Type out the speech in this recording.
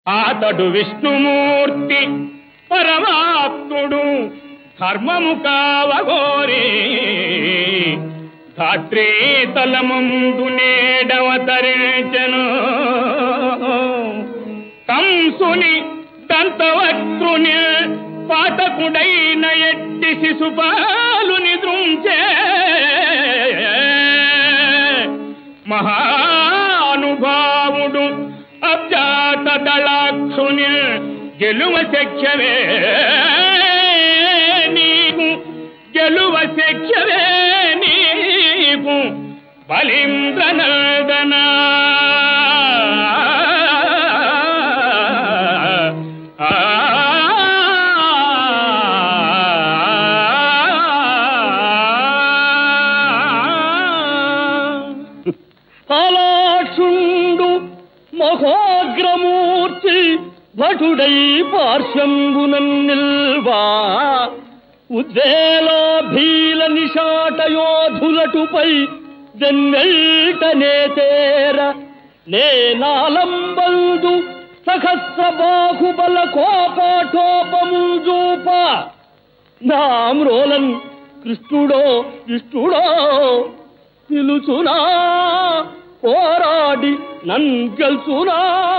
ఆతడు విష్ణుమూర్తి పరమాత్ముడు ధర్మము కావగోరే ధాత్రీ తలమందు నేడవతరించెను కంసుని దంతవక్రుని పాతకుడైన ఎట్టి శిశుపాలుని దృంచే మహానుభావుడు అబ్జాత దళాక్షుని గెలువ శక్యవే నీకు గెలువ శక్యవే నీకు బలీంద్రనర్దన అలాక్షుండు మహోగ్రమూర్తి భటుడై పార్శ్వంబునన్ నిల్వా ఉద్వేలాభీల నిషాటయోధులటుపై జన్మెల్టనే తేర నేనాలంబందు సహస్ర బాహుబల కోపాఠోపముజూప నామ్రోలన్ కృష్ణుడో విష్ణుడో పిలుచునా పోరాడి నన్ గెలుచునా